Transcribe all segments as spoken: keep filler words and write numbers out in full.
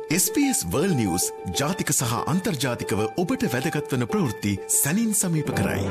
S B S World News ජාතික සහ අන්තර්ජාතිකව ඔබට වැදගත් වන ප්‍රවෘත්ති සැනින් සමීප කරයි.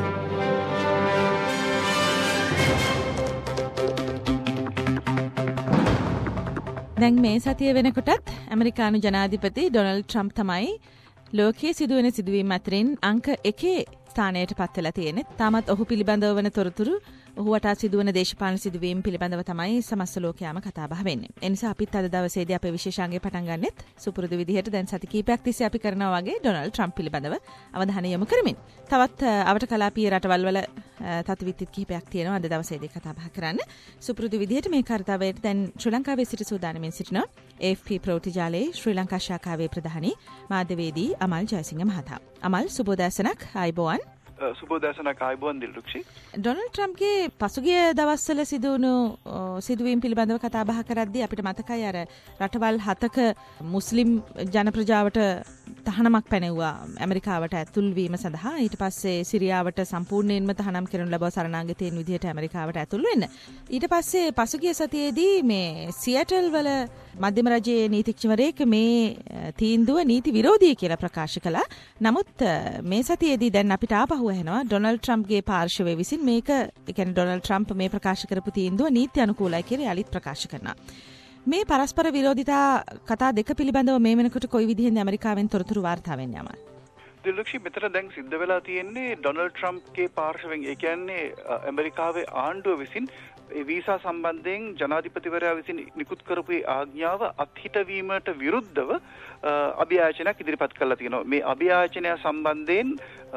දැන් මේ සතිය වෙනකොටත් ඇමරිකානු ජනාධිපති ඩොනල්ඩ් ට්‍රම්ප් තමයි ලෝකයේ සිදුවෙන සිදුවීම් අතරින් අංක එකේ ස්ථානයට පත් වෙලා තියෙන්නේ. තාමත් ඔහු පිළිබඳව වන තොරතුරු ඔහු වටා සිදුවන දේශපාලන සිදුවීම් පිළිබඳව තමයි සමස්ත ලෝකයාම කතා බහ වෙන්නේ. ඒ නිසා අපිත් අද දවසේදී අපේ විශේෂාංගය පටන් ගන්නෙත් සුපුරුදු විදිහට දැන් සති කීපයක් තිස්සේ අපි කරනවා වගේ ඩොනල්ඩ් ට්‍රම්ප් පිළිබඳව අවධානය යොමු කරමින්. තවත් අවට කලාපීය රටවල් වල තත්විතිත් කිහිපයක් තියෙනවා අද දවසේදී කතා බහ කරන්න. සුපුරුදු විදිහට මේ කාර්යයට දැන් ශ්‍රී ලංකාවේ සිට සූදානම්ෙන් සිටිනවා ඒ එෆ් පී ප්‍රවෘත්ති ජාලයේ ශ්‍රී ලංකා ශාඛාවේ ප්‍රධානී මාධ්‍යවේදී අමල් ජයසිංහ මහතා. අමල් සුබෝදෑසනක් ආයුබෝවන්. සුබෝදෑසනක් ආයුබෝවන් දිල්රුක්ෂි. ඩොනල්ඩ් ට්‍රම්ප්ගේ පසුගිය දවස්වල සිදුවුණු සිදුවීම් පිළිබඳව කතා බහ කරද්දී අපිට මතකයි අර රටවල් හතක මුස්ලිම් ජන ප්‍රජාවට තහනමක් පැනෙව්වා ඇමරිකාවට ඇතුල් වීම සඳහා. ඊට පස්සේ සිරියාවට සම්පූර්ණයෙන්ම තහනම් කරනු ලැබුවා සරණාගතයන් විදිහට ඇමරිකාවට ඇතුල් වෙන්න. ඊට පස්සේ පසුගිය සතියේදී මේ සියටල් වල මධ්‍යම රජයේ නීතිඥවරයෙක් මේ තීන්දුව නීති විරෝධී කියලා ප්‍රකාශ කළා. නමුත් මේ සතියේදී දැන් අපිට ආපහු එනවා ඩොනල්ඩ් ට්‍රම්ප්ගේ පාර්ශවය විසින් මේක ඒ කියන්නේ ඩොනල්ඩ් ට්‍රම්ප් මේ ප්‍රකාශ කරපු තීන්දුව නීති අනුකූලයි කියලා යලිත් ප්‍රකාශ කරනවා. මේ පරස්පර විරෝධිතා කතා දෙක පිළිබඳව මේ වෙනකොට කොයි විදිහෙන්ද ඇමරිකාවෙන් තොරතුරු වාර්තා වෙන්නේ යමල්? දිල්රුක්ෂි මෙතන දැන් සිද්ධ වෙලා තියෙන්නේ ඩොනල්ඩ් ට්‍රම්ප්ගේ පාර්ශවයෙන් ඒ කියන්නේ ඇමරිකාවේ ආණ්ඩුව විසින් ඒ වීසා සම්බන්ධයෙන් ජනාධිපතිවරයා විසින් නිකුත් කරපු ආඥාව අත්හිටවීමට විරුද්ධව අභියාචනයක් ඉදිරිපත් කරලා තියෙනවා. මේ අභියාචනය සම්බන්ධයෙන්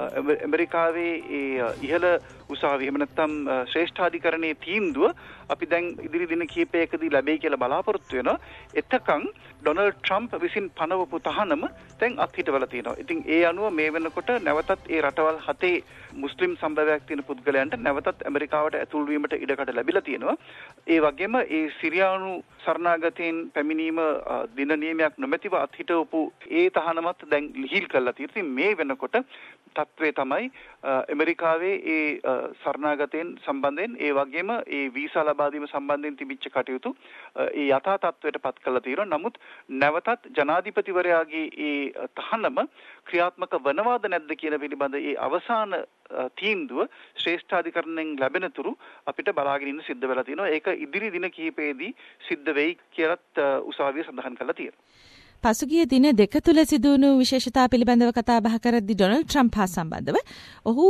ඇමරිකාවේ ඒ ඉහළ උසාවිය එහෙම නැත්නම් ශ්‍රේෂ්ඨාධිකරණයේ තීන්දුව අපි දැන් ඉදිරි දින කිහිපයකදී ලැබෙයි කියලා බලාපොරොත්තු වෙනවා. එතකන් ඩොනල්ඩ් ට්‍රම්ප් විසින් පනවපු තහනම දැන් අත්හිටවලා තියෙනවා. ඉතින් ඒ අනුව මේ වෙනකොට නැවතත් ඒ රටවල් හතේ මුස්ලිම් සම්භවයක් තියෙන පුද්ගලයන්ට නැවතත් ඇමරිකාවට ඇතුල් වීමට ඉඩකඩ ලැබිලා තියෙනවා. ඒ වගේම ඒ සිරියානු සරණාගතයන් පැමිණීම දින නියමයක් නොමැතිව අත්හිටවපු ඒ තහනමත් දැන් ලිහිල් කරලා තියෙනවා. ඉතින් මේ වෙනකොට තත්ත්වය තමයි ඇමරිකාවේ ඒ සරණාගතයන් සම්බන්ධයෙන් ඒ වගේම ඒ වීසා ලබා දීම සම්බන්ධයෙන් තිබිච්ච කටයුතු ඒ යථා තත්ත්වයට පත් කරලා තියෙනවා. නමුත් නැවතත් ජනාධිපතිවරයාගේ ඒ තහනම ක්‍රියාත්මක වනවාද නැද්ද කියන පිළිබඳ ඒ අවසාන තීන්දුව ශ්‍රේෂ්ඨාධිකරණයෙන් ලැබෙන තුරු අපිට බලාගෙන ඉන්න සිද්ධ වෙලා තියෙනවා. ඒක ඉදිරි දින කිහිපයේදී සිද්ධ වෙයි කියලාත් උසාවිය සඳහන් කරලා තියෙනවා. පසුගිය දින දෙක තුල සිදුවුණු විශේෂතා පිළිබඳව කතා බහ කරද්දී ඩොනල්ඩ් ට්‍රම්ප් හා සම්බන්ධව ඔහු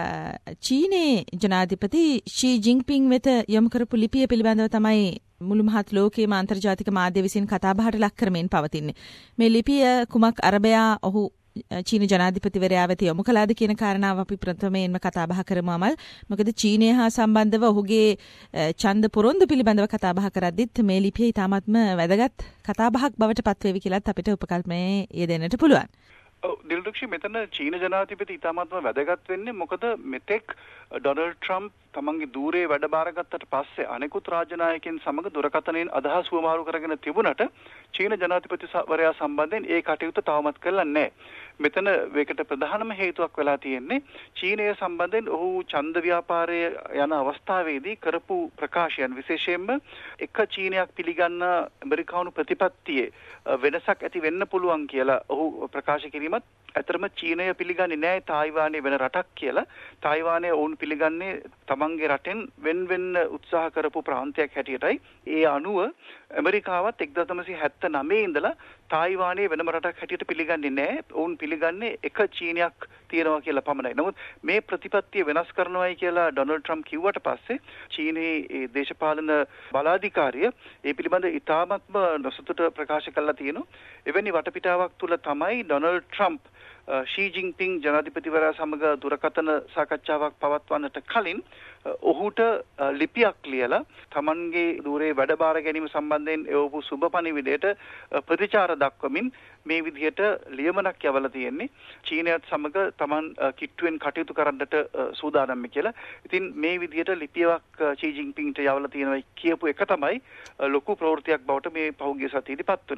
චීනයේ ජනාධිපති ෂී ජින්පින් වෙත යොමු කරපු ලිපිය පිළිබඳව තමයි මුළු මහත් ලෝකයේම අන්තර්ජාතික මාධ්‍ය විසින් කතා බහට ලක් කරමින් පවතින්නේ. මේ ලිපිය කුමක් අරබයා ඔහු චීන ජනාධිපතිවරයා වෙත යොමු කළාද කියන කාරණාව අපි ප්‍රථමයෙන්ම කතා බහ කරමු අමල්. මොකද චීනය හා සම්බන්ධව ඔහුගේ ඡන්ද පොරොන්දු පිළිබඳව කතා බහ කරද්දිත් මේ ලිපිය ඉතාමත්ම වැදගත් කතා බහක් බවට පත්වේවි කියලාත් අපිට උපකල්පනයේ යෙදෙන්නට පුළුවන්. ඔව් දිල්රුක්ෂි මෙතන චීන ජනාධිපති ඉතාමත්ම වැදගත් වෙන්නේ මොකද මෙතෙක් ඩොනල්ඩ් ට්‍රම්ප් තමන්ගේ ධූරයේ වැඩ බාරගත්තට පස්සේ අනෙකුත් රාජ්‍ය නායකයන් සමග දුරකථනයෙන් අදහස් වමාරු කරගෙන තිබුණට චීන ජනාධිපතිවරයා සම්බන්ධයෙන් ඒ කටයුතු තවමත් කරලා නැහැ. මෙතන මේකට ප්‍රධානම හේතුවක් වෙලා තියෙන්නේ චීනය සම්බන්ධයෙන් ඔහු ඡන්ද ව්‍යාපාරයේ යන අවස්ථාවේදී කරපු ප්‍රකාශයන් විශේෂයෙන්ම එක චීනයක් පිළිගන්න ඇමරිකානු ප්‍රතිපත්තියේ වෙනසක් ඇති වෙන්න පුළුවන් කියලා ඔහු ප්‍රකාශ කිරීමත් ඇතරම චීනය පිළිගන්නේ නැහැ තායිවානයේ වෙන රටක් කියලා. තායිවානය ඔවුන් පිළිගන්නේ තමන්ගේ රටෙන් වෙන් වෙන්න උත්සාහ කරපු ප්‍රාන්තයක් හැටියටයි. ඒ අනුව ඇමරිකාවත් එක්දාස් නවසිය හැත්තෑ නවය ඉඳලා තායිවානයේ වෙනම රටක් හැටියට පිළිගන්නේ නැහැ. ඔවුන් පිළිගන්නේ එක චීනයක් තියෙනවා කියලා පමණයි. නමුත් මේ ප්‍රතිපත්තිය වෙනස් කරනවායි කියලා ඩොනල්ඩ් ට්‍රම්ප් කිව්වට පස්සේ චීනයේ දේශපාලන බලාධිකාරිය ඒ පිළිබඳ ඉතාමත්ම නොසතුට ප්‍රකාශ කළා තියෙනවා. එවැනි වටපිටාවක් තුල තමයි ඩොනල්ඩ් ට්‍රම්ප් ෂී ජින්පින් ජනාධිපතිවරයා සමග දුරකථන සාකච්ඡාවක් පවත්වන්නට කලින් ඔහුට ලිපියක් ලියලා තමන්ගේ ධූරයේ වැඩ බාර ගැනීම සම්බන්ධයෙන් එවපු සුබ පණිවිඩයට ප්‍රතිචාර දක්වමින් මේ විදිහට ලියමනක් යවලා තියෙන්නේ චීනයත් සමග තමන් කිට්ටුවෙන් කටයුතු කරන්නට සූදානම් කියලා. ඉතින් මේ විදිහට ලිපියක් ෂී ජින්පින්ට යවලා තියෙනවා කියපු එක තමයි ලොකු ප්‍රවෘත්තියක් බවට මේ පහුගිය සතියේදී පත් වුණේ.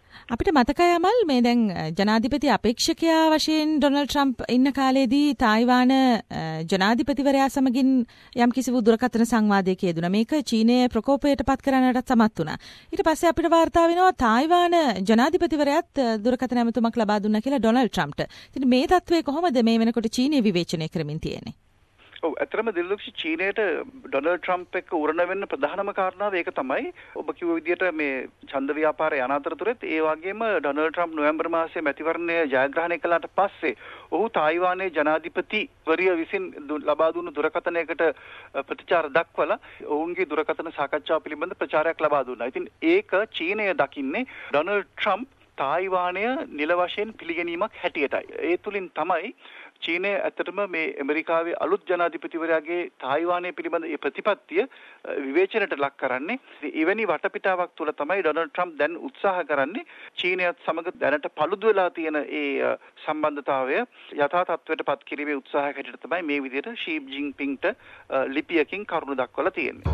අපිට මතකයි අමල් මේ දැන් ජනාධිපති අපේක්ෂකයා වශයෙන් ඩොනල්ඩ් ට්‍රම්ප් ඉන්න කාලේදී තායිවාන ජනාධිපතිවරයා සමගින් යම් කිසි දුරකථන සංවාදයක යෙදුණා. මේක චීනය ප්‍රකෝපයට පත් කරන්නටත් සමත් වුණා. ඊට පස්සේ අපිට වාර්තා වෙනවා තායිවාන ජනාධිපතිවරයාත් දුරකථන ඇමතුමක් ලබා දුන්නා කියලා ඩොනල්ඩ් ට්‍රම්ප්ට. ඉතින් මේ තත්ත්වය කොහොමද මේ වෙනකොට චීනය විවේචනය කරමින් තියෙන්නේ? ඔව් ඇත්තටම දිල්ලුක්ෂි චීනයට ඩොනල්ඩ් ට්‍රම්ප් එක්ක උරණ වෙන්න ප්‍රධානම කාරණාව ඒක තමයි. ඔබ කිව්ව විදිහට මේ ඡන්ද ව්‍යාපාරය යන අතරතුරෙත් ඒ වගේම ඩොනල්ඩ් ට්‍රම්ප් නොවැම්බර් මාසයේ මැතිවරණය ජයග්‍රහණය කළාට පස්සේ ඔහු තායිවානයේ ජනාධිපතිවරිය විසින් ලබා දුන්නු දුරකථනයකට ප්‍රතිචාර දක්වලා ඔවුන්ගේ දුරකථන සාකච්ඡාව පිළිබඳ ප්‍රචාරයක් ලබා දුන්නා. ඉතින් ඒක චීනය දකින්නේ ඩොනල්ඩ් ට්‍රම්ප් තායිවානය නිල වශයෙන් පිළිගැනීමක් හැටියටයි. ඒ තුලින් තමයි චීනය ඇත්තටම මේ ඇමරිකාවේ අලුත් ජනාධිපතිවරයාගේ තායිවානය පිළිබඳ ඒ ප්‍රතිපත්තිය විවේචනයට ලක් කරන්නේ. එවැනි වටපිටාවක් තුළ තමයි ඩොනල්ඩ් ට්‍රම්ප් දැන් උත්සාහ කරන්නේ චීනයත් සමග දැනට paludu වෙලා තියෙන ඒ සම්බන්ධතාවය යථා තත්ත්වයට පත් කිරීමේ උත්සාහයක් හැටියට තමයි මේ විදිහට ෂී ජින්පින්ට ලිපියකින් කරුණු දක්වලා තියෙන්නේ.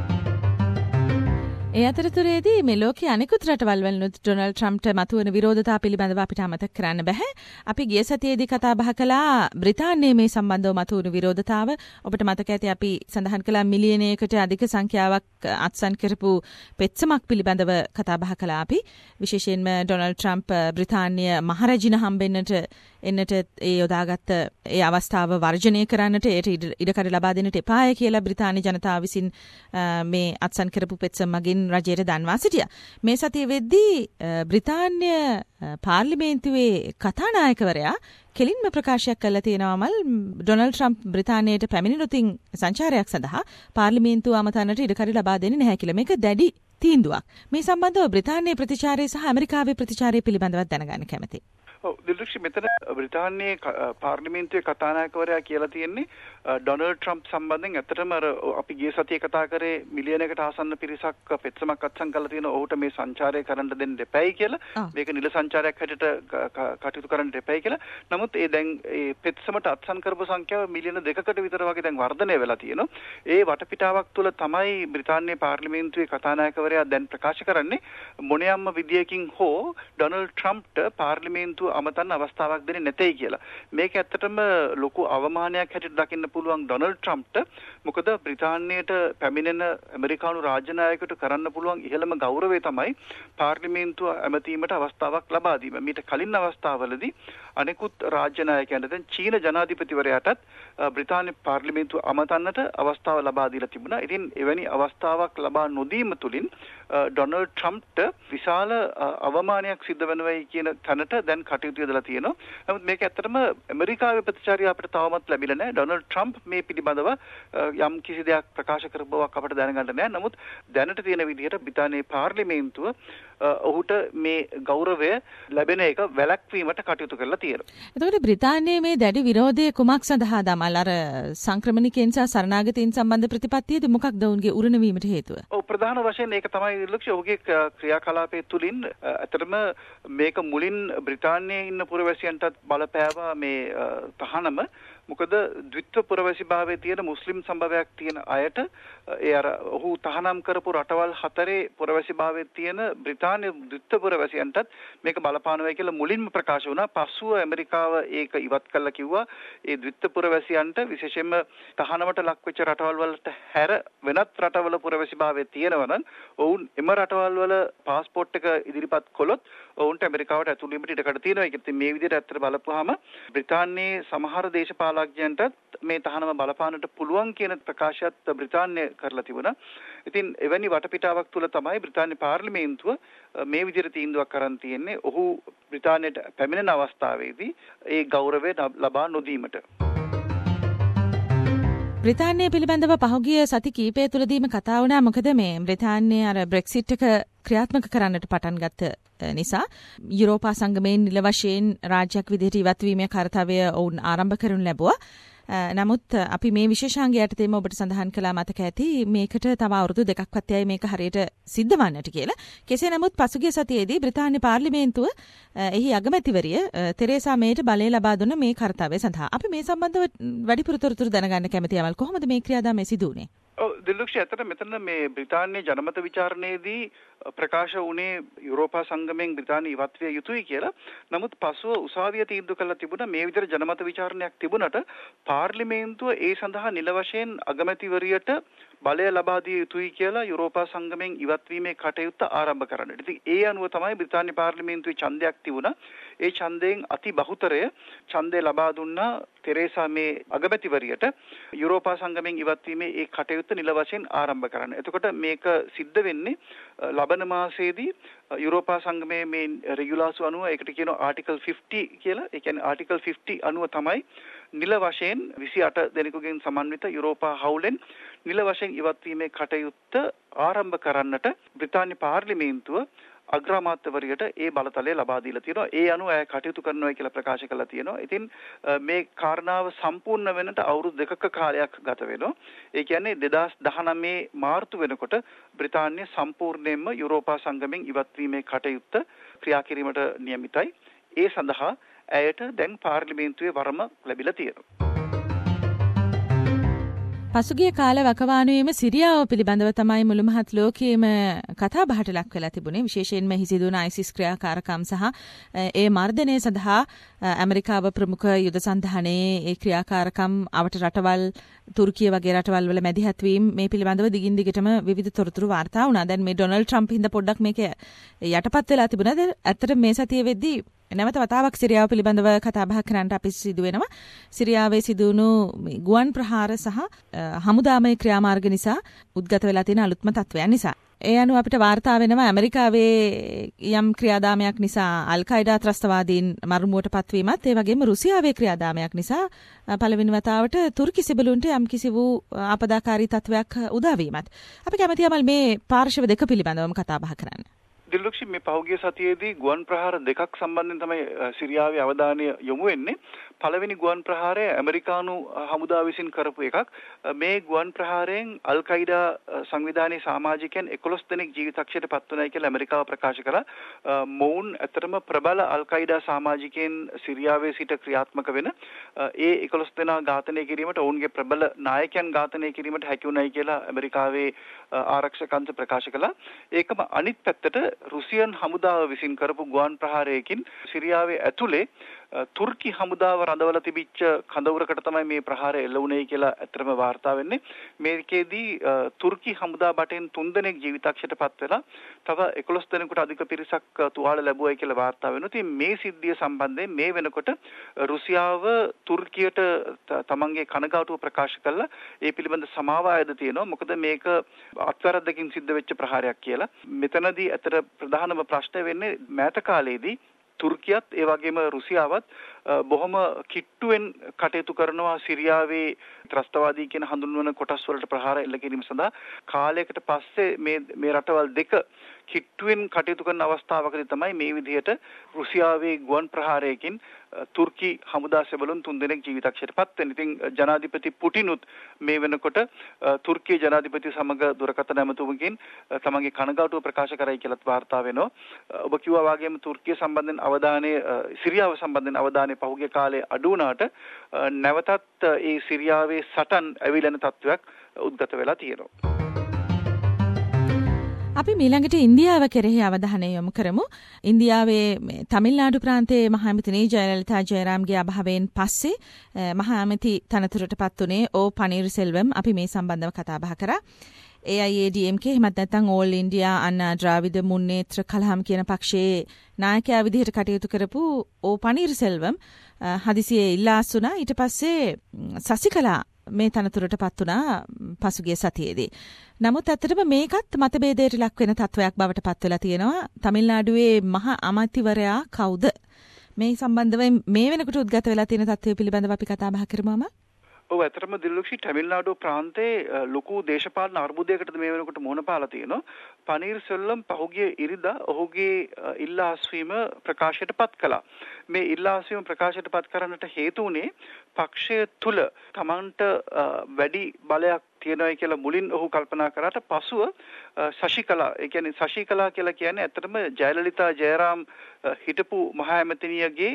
ඒ අතරතුරේදී මේ ලෝකයේ අනෙකුත් රටවල් වලිනුත් ඩොනල්ඩ් ට්‍රම්ප්ට මතුවන විරෝධතා පිළිබඳව අපිට අමතක කරන්න බෑ. අපි ගිය සතියේදී කතා බහ කළා බ්‍රිතාන්‍යයේ මේ සම්බන්ධව මතුවන විරෝධතාව. ඔබට මතක ඇති අපි සඳහන් කළා මිලියනයකට අධික සංඛ්‍යාවක් අත්සන් කරපු පෙත්සමක් පිළිබඳව කතා බහ කළා අපි. විශේෂයෙන්ම ඩොනල්ඩ් ට්‍රම්ප් බ්‍රිතාන්‍ය මහරජින හම්බෙන්නට එන්නට ඒ යොදාගත්ත ඒ අවස්ථාව වර්ජනය කරන්නට ඒට ඉඩකඩ ලබා දෙන්නට එපාය කියලා බ්‍රිතාන්‍ය ජනතාව විසින් මේ අත්සන් කරපු පෙත්සම මගින් රජයට දන්වා සිටියා. මේ සතිය වෙද්දී බ්‍රිතාන්‍ය පාර්ලිමේන්තුවේ කතානායකවරයා කෙලින්ම ප්‍රකාශයක් කළා තියෙනවාමල් ඩොනල්ඩ් ට්‍රම්ප් බ්‍රිතාන්‍යයට පැමිණෙනුතින් සංචාරයක් සඳහා පාර්ලිමේන්තුව අමතන්නට ඉඩකඩ ලබා දෙන්නේ නැහැ කියලා. මේක දැඩි තීන්දුවක්. මේ සම්බන්ධව බ්‍රිතාන්‍යයේ ප්‍රතිචාරය සහ ඇමරිකාවේ ප්‍රතිචාරය පිළිබඳව දැනගන්න කැමතියි. ඔව් දිල්ලුක්ෂි මෙතන බ්‍රිතාන්‍යයේ පාර්ලිමේන්තුවේ කතානායකවරයා කියලා තියෙන්නේ ඩොනල්ඩ් ට්‍රම්ප් සම්බන්ධයෙන් ඇත්තටම අර අපි ගිය සතියේ කතා කරේ මිලියනයකට ආසන්න පිරිසක් පෙත්සමක් අත්සන් කරලා තියෙන ඔහුට මේ සංචාරය කරන්න දෙන්න දෙපැයි කියලා. මේක නිල සංචාරයක් හැටියට කටයුතු කරන්න දෙපැයි කියලා. නමුත් ඒ දැන් ඒ පෙත්සමට අත්සන් කරපු සංඛ්‍යාව මිලියන දෙකකට විතර වගේ දැන් වර්ධනය වෙලා තියෙනවා. ඒ වටපිටාවක් තුළ තමයි බ්‍රිතාන්‍යයේ පාර්ලිමේන්තුවේ කතානායකවරයා දැන් ප්‍රකාශ කරන්නේ මොනියම්ම විදියකින් හෝ ඩොනල්ඩ් ට්‍රම්ප්ට පාර්ලිමේන්තුව අමතන්න අවස්ථාවක් දෙන්නේ නැtei කියලා. මේක ඇත්තටම ලොකු අවමානයක් හැටියට දකින්න පුළුවන් ඩොනල්ඩ් ට්‍රම්ප්ට. මොකද බ්‍රිතාන්‍යයට පැමිණෙන ඇමරිකානු රාජ්‍ය නායකයට කරන්න පුළුවන් ඉහළම ගෞරවය තමයි පාර්ලිමේන්තුව ඇමතීමට අවස්ථාවක් ලබා දීම. මීට කලින් අවස්ථාවලදී අනෙකුත් රාජ්‍ය නායකයන්ට දැන් චීන ජනාධිපතිවරයාටත් බ්‍රිතාන්‍ය පාර්ලිමේන්තුව අමතන්නට අවස්ථාව ලබා දීලා තිබුණා. ඉතින් එවැනි අවස්ථාවක් ලබා නොදීම තුලින් ඩොනල්ඩ් ට්‍රම්ප්ට විශාල අවමානයක් සිද්ධ වෙනවයි කියන තැනට දැන් කටයුතු යොදලා තියෙනවා. නමුත් මේක ඇත්තටම ඇමරිකාවේ ප්‍රතිචාරය අපිට තවමත් ලැබිලා නැහැ. ඩොනල්ඩ් ට්‍රම්ප් මේ පිළිබඳව යම් කිසි දෙයක් ප්‍රකාශ කර බවක් අපිට දැනගන්න නැහැ. නමුත් දැනට තියෙන විදිහට බ්‍රිතාන්‍යයේ පාර්ලිමේන්තුව ඔහුට මේ ගෞරවය ලැබෙන එක වැළැක්වීමට කටයුතු කරලා තියෙනවා. එතකොට බ්‍රිතාන්‍යයේ මේ දැඩි විරෝධය කුමක් සඳහාද? අමල් අර සංක්‍රමණිකයන් සහ සරණාගතයින් සම්බන්ධ ප්‍රතිපත්තියද මොකක්ද ඔවුන්ගේ උරණ වීමට හේතුව? ඔව් ප්‍රධාන වශයෙන් ඒක තමයි ලක්ෂ්‍ය ඔහුගේ ක්‍රියාකලාපයේ තුලින් ඇත්තටම මේක මුලින් බ්‍රිතාන්‍යයේ ඉන්න පුරවැසියන්ටත් බලපෑවා මේ තහනම. මොකද ද්විත්ව පුරවැසිභාවයේ තියෙන මුස්ලිම් සම්භවයක් තියෙන අයට ඒ අර ඔහු තහනම් කරපු රටවල් හතරේ පුරවැසිභාවයේ තියෙන බ්‍රිතාන්‍ය ද්විත්ව පුරවැසියන්ටත් මේක බලපානවා කියලා මුලින්ම ප්‍රකාශ වුණා. පසුව ඇමරිකාව ඒක ඉවත් කළා කිව්වා. ඒ ද්විත්ව පුරවැසියන්ට විශේෂයෙන්ම තහනමට ලක් වෙච්ච රටවල් වලට හැර වෙනත් රටවල පුරවැසිභාවයේ තියෙනවා නම් ඔවුන් එම රටවල් වල પાස්පෝර්ට් එක ඉදිරිපත් කළොත් ඔවුන්ට ඇමරිකාවට ඇතුළු වීමට ඉඩකඩ තියෙනවා. ඒක මේ විදිහට ඇත්තට බලපුවාම බ්‍රිතාන්‍යයේ සමහර දේශපාලකයන්ටත් මේ තහනම බලපාන්නට පුළුවන් කියන ප්‍රකාශයත් බ්‍රිතාන්‍ය කරලා තිබුණා. ඉතින් එවැනි වටපිටාවක් තුළ තමයි බ්‍රිතාන්‍ය පාර්ලිමේන්තුව මේ විදිහට තීන්දුවක් කරන් තියෙන්නේ. ඔහු බ්‍රිතාන්‍යයට පැමිණෙන අවස්ථාවේදී ඒ ගෞරවය ලබා නොදීමට. බ්‍රිතාන්‍ය පිළිබඳව පහුගිය සති කීපය තුළදීම කතා වුණා. මොකද මේ බ්‍රිතාන්‍ය අර බ්‍රෙක්සිට් එක ක්‍රියාත්මක කරන්නට පටන් ගත්ත නිසා යුරෝපා සංගමයෙන් නිල වශයෙන් රාජ්‍යයක් විදිහට ඉවත්වීමේ කාර්යය ඔවුන් ආරම්භ කරනු ලැබුවා. නමුත් අපි මේ විශේෂාංගය යටතේම ඔබට සඳහන් කළා මතක ඇති මේකට තව අවුරුදු දෙකක්වත් යයි මේක හරියට සිද්ධ වන්නට කියලා. කෙසේ නමුත් පසුගිය සතියේදී බ්‍රිතාන්‍ය පාර්ලිමේන්තුව එහි අගමැතිවරිය තෙරේසා මේට බලය ලබා දුන්න මේ කාර්යය සඳහා අපි මේ සම්බන්ධව වැඩිපුර තොරතුරු දැනගන්න කැමතියි. අමල් කොහොමද මේ ක්‍රියාදාමය සිදු වුනේ? ඔව් දිල්ලක්ෂ ඇතට මෙතන මේ බ්‍රිතාන්‍ය ජනමත විචාරණයේදී ප්‍රකාශ වුණේ යුරෝපා සංගමයෙන් බ්‍රිතාන්‍ය ඉවත් විය යුතුයි කියලා. නමුත් පසුව උසාවිය තීන්දුව කළා තිබුණා මේ විදිහට ජනමත විචාරණයක් තිබුණට පාර්ලිමේන්තුව ඒ සඳහා නිල වශයෙන් අගමැතිවරියට බලය ලබා දිය යුතුයි කියලා යුරෝපා සංගමයෙන් ඉවත් වීමේ කටයුත්ත ආරම්භ කරන්න. ඉතින් ඒ අනුව තමයි බ්‍රිතාන්‍ය පාර්ලිමේන්තුවේ ඡන්දයක් තිබුණා. ඒ ඡන්දයෙන් අති බහුතරය ඡන්දය ලබා දුන්නා තෙරේසා මේ අගමැතිවරියට යුරෝපා සංගමයෙන් ඉවත් වීමේ ඒ කටයුත්ත නිල වශයෙන් ආරම්භ කරන්න. එතකොට මේක සිද්ධ වෙන්නේ ලබන මාසයේදී යුරෝපා සංගමයේ මේ රෙගුලාසු අනුව ඒකට කියනවා ආටිකල් ෆිෆ්ටි කියලා. ඒ කියන්නේ ආටිකල් ෆිෆ්ටි අනුව තමයි නිල වශයෙන් විසිඅට දෙනෙකුගෙන් සමන්විත යුරෝපා හවුලෙන් නිල වශයෙන් ඉවත් වීමේ කටයුත්ත ආරම්භ කරන්නට බ්‍රිතාන්‍ය පාර්ලිමේන්තුව අග්‍රාමාත්‍යවරියට ඒ බලතලය ලබා දීලා තියෙනවා. ඒ අනුව අය කටයුතු කරනවා කියලා ප්‍රකාශ කළා තියෙනවා. ඉතින් මේ කාරණාව සම්පූර්ණ වෙන්නට අවුරුදු දෙකක කාලයක් ගත වෙනවා. ඒ කියන්නේ දෙදාස් දහනවය මාර්තු වෙනකොට බ්‍රිතාන්‍ය සම්පූර්ණයෙන්ම යුරෝපා සංගමයෙන් ඉවත් වීමේ කටයුත්ත ක්‍රියා කිරීමට නියමිතයි. ඒ සඳහා ඇයට දැන් පාර්ලිමේන්තුවේ වරම ලැබිලා තියෙනවා. පසුගිය කාල වකවානුවේම සිරියාව පිළිබඳව තමයි මුළු මහත් ලෝකයේම කතා බහට ලක් වෙලා තිබුණේ. විශේෂයෙන්ම හිසිදුන අයිසිස් ක්‍රියාකාරකම් සහ ඒ මර්ධනය සඳහා ඇමරිකාව ප්‍රමුඛ යුද සන්ධානයේ ඒ ක්‍රියාකාරකම් අවට රටවල් තුර්කිය වගේ රටවල් වල මැදිහත් වීම මේ පිළිබඳව දිගින් දිගටම විවිධ තොරතුරු වාර්තා වුණා. දැන් මේ ඩොනල්ඩ් ට්‍රම්ප් හින්දා පොඩ්ඩක් මේක යටපත් වෙලා තිබුණාද? ඇත්තට මේ සතියේ වෙද්දී නැවත වතාවක් සිරියාව පිළිබඳව කතා බහ කරන්නට අපි සිදු වෙනවා. සිරියාවේ සිදුවුණු ගුවන් ප්‍රහාර සහ හමුදාමය ක්‍රියාමාර්ග නිසා උද්ගත වෙලා තියෙන අලුත්ම තත්ත්වයන් නිසා. ඒ අනුව අපිට වාර්තා වෙනවා ඇමරිකාවේ යම් ක්‍රියාදාමයක් නිසා අල් කයිඩා ත්‍රස්තවාදීන් මරුමුවට පත්වීමත් ඒ වගේම රුසියාවේ ක්‍රියාදාමයක් නිසා පළවෙනි වතාවට තුර්කි සිබළුන්ට යම් කිසි වූ ආපදාකාරී තත්ත්වයක් උදා වීමත්. අපි කැමති යමල් මේ පාර්ශව දෙක පිළිබඳවම කතා බහ කරන්න. දිල්ලක්ෂි මේ පහුගිය සතියේදී ගුවන් ප්‍රහාර දෙකක් සම්බන්ධයෙන් තමයි සිරියාවේ අවධානය යොමු වෙන්නේ. පළවෙනි ගුවන් ප්‍රහාරය ඇමරිකානු හමුදාව විසින් කරපු එකක්. මේ ගුවන් ප්‍රහාරයෙන් අල් කයිඩා සංවිධානයේ සමාජිකයන් එකොළොස් දෙනෙක් ජීවිතක්ෂයට පත් වුණායි කියලා ඇමරිකාව ප්‍රකාශ කළා. මොවුන් ඇත්තටම ප්‍රබල අල් කයිඩා සමාජිකයන් සිරියාවේ සිට ක්‍රියාත්මක වෙන ඒ එකොළොස් දෙනා ඝාතනය කිරීමට ඔවුන්ගේ ප්‍රබල නායකයන් ඝාතනය කිරීමට හැකි වුණායි කියලා ඇමරිකාවේ ආරක්ෂක අංශ ප්‍රකාශ කළා. ඒකම අනිත් පැත්තට රුසියන් හමුදාව විසින් කරපු ගුවන් ප්‍රහාරයකින් සිරියාවේ ඇතුලේ තුර්කි හමුදාව රඳවලා තිබිච්ච කඳවුරකට තමයි මේ ප්‍රහාරය එල්ල වුණේ කියලා ඇත්තටම වාර්තා වෙන්නේ. මේකෙදී තුර්කි හමුදා බටෙන් තුන් දෙනෙක් ජීවිතක්ෂයට පත් වෙලා තව එකොළොස් දෙනෙකුට අධික පිරිසක් තුවාල ලැබුවයි කියලා වාර්තා වෙනවා. ඉතින් මේ සිද්ධිය සම්බන්ධයෙන් මේ වෙනකොට රුසියාව තුර්කියට තමන්ගේ කනගාටුව ප්‍රකාශ කළා. ඒ පිළිබඳ සමාව ආයද තියෙනවා. මොකද මේක අත්වැරද්දකින් සිද්ධ වෙච්ච ප්‍රහාරයක් කියලා. මෙතනදී ඇත්තට ප්‍රධානම ප්‍රශ්නේ වෙන්නේ මෑත කාලේදී තුර්කියත් ඒ වගේම රුසියාවත් බොහොම කිට්ටුවෙන් කටයුතු කරනවා සිරියාවේ ත්‍රස්තවාදී කියන හඳුන්වන කොටස් වලට ප්‍රහාර එල්ල කිරීම සඳහා. කාලයකට පස්සේ මේ මේ රටවල් දෙක කිට්ටුවෙන් කටයුතු කරන අවස්ථාවකදී තමයි මේ විදිහට රුසියාවේ ගුවන් ප්‍රහාරයකින් තුර්කි හමුදා සෙබළුන් තුන් දෙනෙක් ජීවිතක්ෂයට පත් වෙන. ඉතින් ජනාධිපති පුටිනුත් මේ වෙනකොට තුර්කියේ ජනාධිපති සමග දුරකථන ඇමතුමකින් තමන්ගේ කනගාටුව ප්‍රකාශ කරයි කියලාත් වාර්තා වෙනවා. ඔබ කිව්වා වගේම තුර්කිය සම්බන්ධයෙන් අවධානය සිරියාව සම්බන්ධයෙන් අවධානය පහුගිය කාලේ අඩු වුණාට නැවතත් ඒ සිරියාවේ සටන් ඇවිලෙන තත්වයක් උද්ගත වෙලා තියෙනවා. අපි මීළඟට ඉන්දියාව කෙරෙහි අවධානය යොමු කරමු. ඉන්දියාවේ තමිල්නාඩු ප්‍රාන්තයේ මහ ඇමතිනි ජයලලිතා ජයරාම්ගේ අභාවයෙන් පස්සේ මහ ඇමති තනතුරට පත් වුණේ ඕ පනීර්සෙල්වම්. අපි මේ සම්බන්ධව කතා බහ කරා. ඒ අයි ඒ ඩී එම් කේ එහෙමත් නැත්නම් ඕල් ඉන්ඩියා අන්නා ද්‍රාවිඩ මුන්නේත්‍ර කලහම් කියන පක්ෂයේ නායකයා විදිහට කටයුතු කරපු ඕ පනීර්සෙල්වම් හදිසියේ ඉල්ලා අස්සුණා. ඊට පස්සේ සසිකලා මේ තනතුරට පත් වුණා පසුගිය සතියේදී. නමුත් ඇත්තටම මේකත් මතභේදයට ලක් වෙන තත්වයක් බවට පත් වෙලා තියෙනවා. තමිල්නාඩුවේ මහ අමාත්‍යවරයා කවුද? මේ සම්බන්ධව මේ වෙනකොට උද්ගත වෙලා තියෙන තත්ත්වය පිළිබඳව අපි කතා බහ කරමුම. ඔව් ඇත්තටම දිල්ලක්ෂි තමිල්නාඩු ප්‍රාන්තයේ ලොකු දේශපාලන අර්බුදයකටද මේ වෙනකොට මුහුණ පාලා තියෙනවා. පනීර්සෙල්වම් පහුගිය ඉරිදා ඔහුගේ ඉල්ලා අස්වීම ප්‍රකාශයට පත් කළා. මේ ඉල්ලා අස්වීම ප්‍රකාශයට පත් කරන්නට හේතු වුණේ පක්ෂය තුල තමන්ට වැඩි බලයක් තියෙනවා කියලා මුලින් ඔහු කල්පනා කරාට පසුව ශශිකලා ඒ කියන්නේ ශශිකලා කියලා කියන්නේ ඇත්තටම ජයලලිතා ජයරාම් හිටපු මහා ඇමතිනියගේ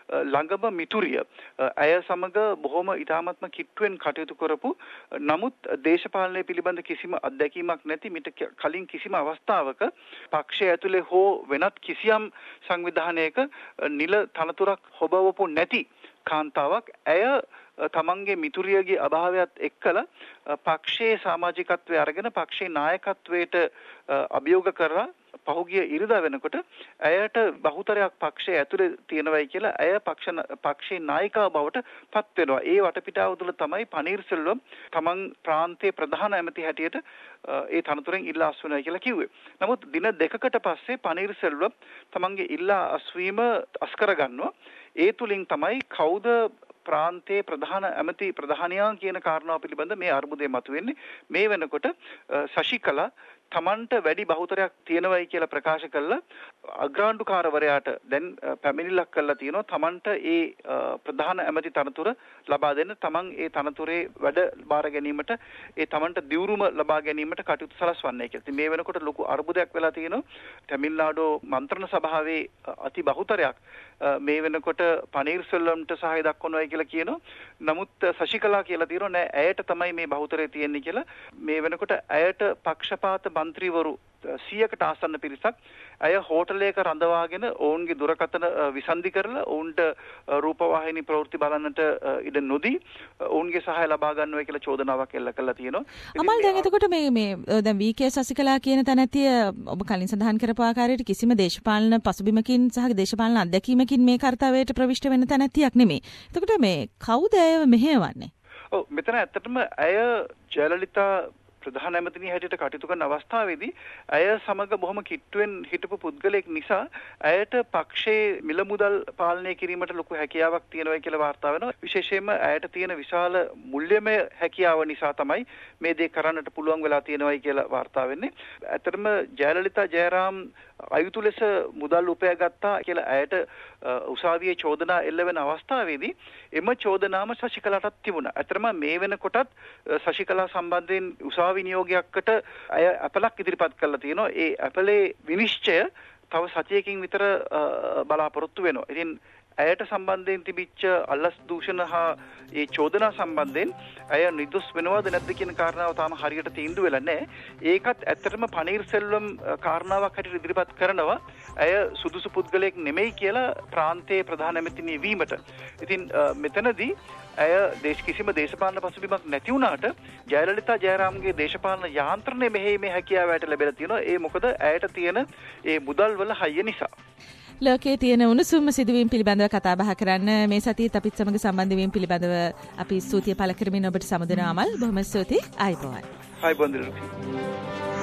ළඟම මිතුරිය. ඇය සමග බොහොම ඉතාමත්ම කිට්ටුවෙන් කටයුතු කරපු නමුත් දේශපාලනය පිළිබඳ කිසිම අත්දැකීමක් නැති මිට කලින් කිසිම අවස්ථාවක පක්ෂය ඇතුලේ හෝ වෙනත් කිසියම් සංවිධානයක නිල තනතුරක් හොබවපු නැති කාන්තාවක්. ඇය තමන්ගේ මිතුරියගේ අභාවයත් එක්කලා පක්ෂයේ සමාජිකත්වයේ අරගෙන පක්ෂයේ නායකත්වයට අභියෝග කරලා පහුගිය ඉරිදා වෙනකොට ඇයට බහුතරයක් පක්ෂයේ ඇතුලේ තියෙනවයි කියලා ඇය පක්ෂ පක්ෂයේ නායිකාව බවට පත් වෙනවා. ඒ වටපිටාව තුළ තමයි පනීර්සෙල්වම් තමන් ප්‍රාන්තයේ ප්‍රධාන ඇමති හැටියට ඒ තනතුරෙන් ඉල්ලා අස්වෙනවා කියලා කිව්වේ. නමුත් දින දෙකකට පස්සේ පනීර්සෙල්වම් තමන්ගේ ඉල්ලා අස්වීම අස්කර ගන්නවා. ඒ තුලින් තමයි කවුද ප්‍රාන්තයේ ප්‍රධාන ඇමති ප්‍රධානියා කියන කාරණාව පිළිබඳ මේ අර්බුදය මතුවෙන්නේ. මේ වෙනකොට ශශිකලා තමන්ට වැඩි බහුතරයක් තියෙනවයි කියලා ප්‍රකාශ කළා අග්‍රාණ්ඩුකාරවරයාට දැන් පැමිණිල්ලක් කළා තියෙනවා තමන්ට ඒ ප්‍රධාන ඇමති තනතුර ලබා දෙන්න. තමන් ඒ තනතුරේ වැඩ බාර ගැනීමට ඒ තමන්ට දියුරුම ලබා ගැනීමට කටයුතු සලස්වන්නේ කියලා. ඉතින් මේ වෙනකොට ලොකු අර්බුදයක් වෙලා තියෙනවා. තමිල්නාඩු මන්ත්‍රණ සභාවේ අති බහුතරයක් මේ වෙනකොට පනීර්සෙල්වම්ට සහාය දක්වනවායි කියලා කියනවා. නමුත් ශශිකලා කියලා තියෙනවා නෑ ඇයට තමයි මේ බහුතරය තියෙන්නේ කියලා. මේ වෙනකොට ඇයට පක්ෂපාත මන්ත්‍රීවරු සියයකට ආසන්න පිරිසක් අය හෝටලයක රඳවාගෙන ඔවුන්ගේ දුරකථන විසන්ධි කරලා ඔවුන්ට රූපවාහිනී ප්‍රවෘත්ති බලන්නට ඉඩ නොදී ඔවුන්ගේ සහාය ලබා ගන්නවා කියලා චෝදනාවක් එල්ල කළා තියෙනවා. අමල් දැන් එතකොට මේ මේ දැන් වී.කේ. ශශිකලා කියන තැනැත්තිය ඔබ කලින් සඳහන් කරපු ආකාරයට කිසිම දේශපාලන පසුබිමකින් සහ දේශපාලන අත්දැකීමකින් මේ කාර්යයට ප්‍රවිෂ්ඨ වෙන තැනැත්තියක් නෙමෙයි. එතකොට මේ කවුද ඇයව මෙහෙයවන්නේ? ඔව් මෙතන ඇත්තටම ඇය ජයලලිතා ප්‍රධාන ඇමතිනිය හැටියට කටයුතු කරන අවස්ථාවේදී ඇය සමග බොහොම කිට්ටුවෙන් හිටපු පුද්ගලයෙක් නිසා ඇයට පක්ෂයේ මිල මුදල් පාලනය කිරීමට ලොකු හැකියාවක් තියෙනවා කියලා වාර්තා වෙනවා. විශේෂයෙන්ම ඇයට තියෙන විශාල මුල්‍යමය හැකියාව නිසා තමයි මේ දේ කරන්නට පුළුවන් වෙලා තියෙනවායි කියලා වාර්තා වෙන්නේ. ඇත්තටම ජයලලිතා ජයරාම් අයුතු ලෙස මුදල් උපයාගත්තා කියලා ඇයට උසාවියේ චෝදනා එල්ල වෙන අවස්ථාවේදී එම චෝදනාම ශශිකලාටත් තිබුණා. ඇත්තටම මේ වෙනකොටත් ශශිකලා සම්බන්ධයෙන් උසාවි විනියෝගයකට අය අපලක් ඉදිරිපත් කරලා තියෙනවා. ඒ අපලේ විනිශ්චය තව සතියකින් විතර බලාපොරොත්තු වෙනවා. ඉතින් ඇයට සම්බන්ධයෙන් තිබිච්ච අල්ලස් දූෂණ හා ඒ චෝදනා සම්බන්ධයෙන් ඇය නිදොස් වෙනවද නැද්ද කියන කාරණාව තාම හරියට තීන්දුව වෙලා නැහැ. ඒකත් ඇත්තටම පනීර්සෙල්වම් කාරණාවක් හැටියට ඉදිරිපත් කරනවා. ඇය සුදුසු පුද්ගලයෙක් නෙමෙයි කියලා ප්‍රාන්තයේ ප්‍රධාන ඇමතිනිය වීමට. ඉතින් මෙතනදී ඇය දේශ කිසිම දේශපාලන පසුබිමක් නැති වුණාට ජයලලිතා ජයරාම්ගේ දේශපාලන යාන්ත්‍රණය මෙහෙීමේ හැකියාව ඇයට ලැබිලා තියෙනවා. ඒ මොකද ඇයට තියෙන ඒ මුදල් වල හයිය නිසා. ලෝකයේ තියෙන උණුසුම්ම සිදුවීම් පිළිබඳව කතා බහ කරන්න මේ සතියේත් අපිත් සමග සම්බන්ධ වීම පිළිබඳව අපි ස්තුතිය පළ කරමින් ඔබට සමුදෙනවා අමල්. බොහොම ස්තුතියි. ආයිබෝවන්. ආයිබෝවන්.